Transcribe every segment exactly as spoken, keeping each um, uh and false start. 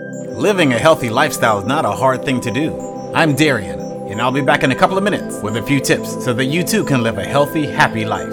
Living a healthy lifestyle is not a hard thing to do. I'm Darian, and I'll be back in a couple of minutes with a few tips so that you too can live a healthy, happy life.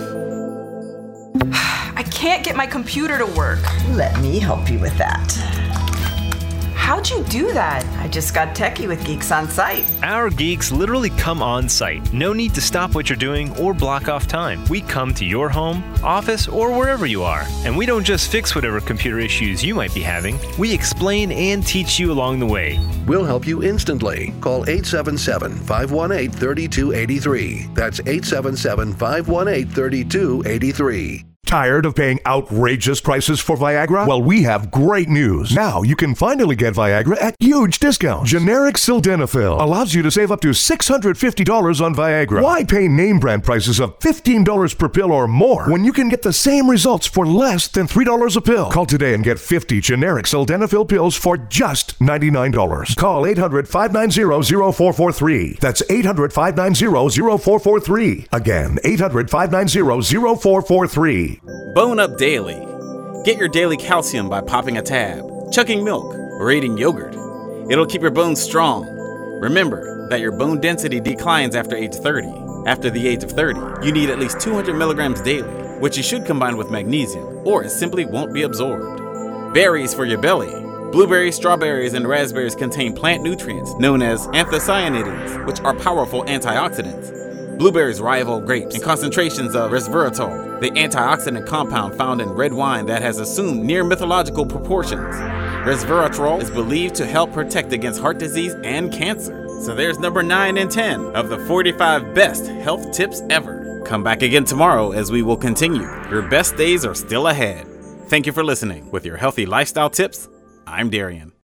I can't get my computer to work. Let me help you with that. How'd you do that? I just got techie with Geeks on Site. Our geeks literally come on site. No need to stop what you're doing or block off time. We come to your home, office, or wherever you are. And we don't just fix whatever computer issues you might be having. We explain and teach you along the way. We'll help you instantly. Call eight seven seven, five one eight, three two eight three. That's eight seven seven, five one eight, three two eight three. Tired of paying outrageous prices for Viagra? Well, we have great news. Now you can finally get Viagra at huge discounts. Generic sildenafil allows you to save up to six hundred fifty dollars on Viagra. Why pay name brand prices of fifteen dollars per pill or more when you can get the same results for less than three dollars a pill? Call today and get fifty generic sildenafil pills for just ninety-nine dollars. Call eight hundred, five nine zero, zero four four three. That's eight hundred, five nine zero, zero four four three. Again, eight hundred, five nine zero, zero four four three. Bone Up Daily. Get your daily calcium by popping a tab, chugging milk, or eating yogurt. It'll keep your bones strong. Remember that your bone density declines after age thirty. After the age of thirty, you need at least two hundred milligrams daily, which you should combine with magnesium, or it simply won't be absorbed. Berries for your belly. Blueberries, strawberries, and raspberries contain plant nutrients known as anthocyanidins, which are powerful antioxidants. Blueberries rival grapes in concentrations of resveratrol, the antioxidant compound found in red wine that has assumed near mythological proportions. Resveratrol is believed to help protect against heart disease and cancer. So there's number nine and ten of the forty-five best health tips ever. Come back again tomorrow as we will continue. Your best days are still ahead. Thank you for listening. With your healthy lifestyle tips, I'm Darian.